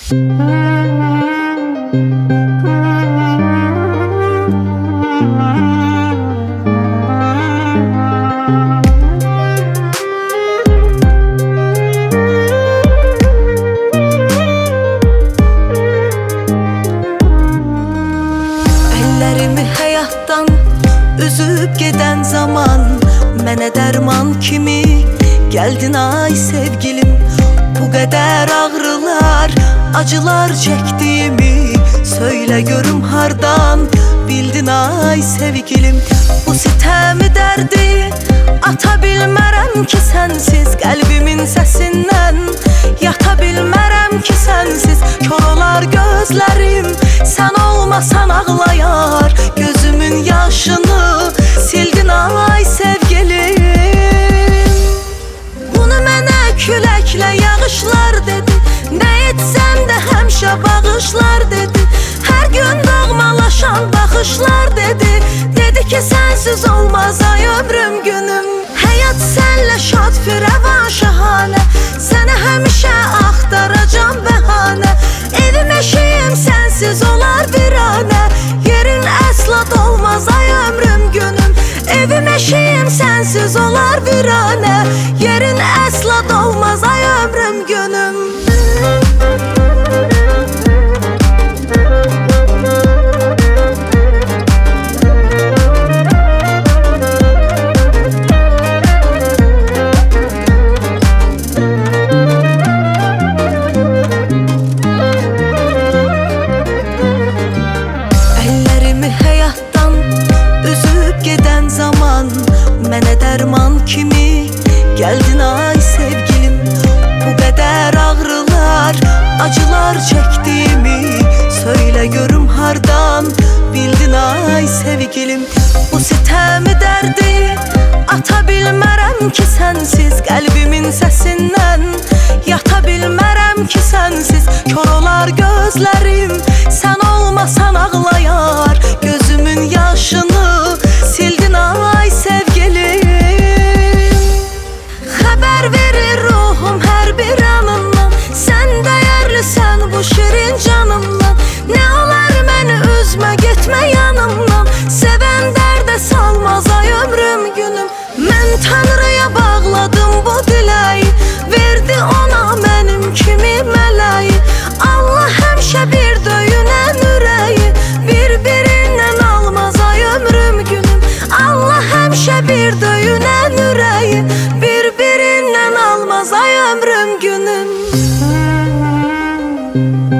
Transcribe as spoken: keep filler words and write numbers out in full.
Ellerimi həyatdan üzüb gedən zaman mənə dərman kimi gəldin ay sevgilim. Bu qədər ağrılar, acılar çəkdiyimi söylə görüm hardan bildin ay sevgilim. Bu sitəmi dərdi ata bilmərəm ki sənsiz, qəlbimin səsindən yata bilmərəm ki sənsiz. Kör olar gözlərim, sən olmasan ağlayar, gözümün yaşını sildin ay sevgilim. Bunu mənə küləklə yağışlar dedi, nə etsəm də həmişə bağışlar dedi. Hər gün doğmalaşan baxışlar dedi, dedi ki sənsiz olmaz ay ömrüm günüm. Həyat sənlə şad firəvan şahanə, sənə həmişə axtaracam bəhanə. Evim eşiyim sənsiz olar viranə, yerin əsla dolmaz ay ömrüm günüm. Evim eşiyim sənsiz olar viranə, yerin əsla dolmaz ay ömrüm günüm. Mənə dərman kimi gəldin ay sevgilim. Bu qədər ağrılar, acılar çəkdiyimi söylə görüm hardan bildin ay sevgilim. Bu sitəmi dərdi ata bilmərəm ki sənsiz, qəlbimin səsindən yata bilmərəm ki sənsiz. Kör olar gözlərim, sən olmasan ağlayar, gözümün yaşını sildin ay sevgilim. Xəbər verir ruhum hər bir anından, sən dəyərlisən bu şirin canımdan. Nə olar məni üzmə, getmə yanımdan, sevən dərdə salmaz ay ömrüm günüm. Mən Tanrıya bağladım bu diləyi, verdi ona mənim kimi mələyi. Allah həmişə bir döyünən ürəyi, bir-birindən almaz ay ömrüm günüm. Allah həmişə bir döyünən ürəyi, bir-birindən almaz ay ömrüm günüm.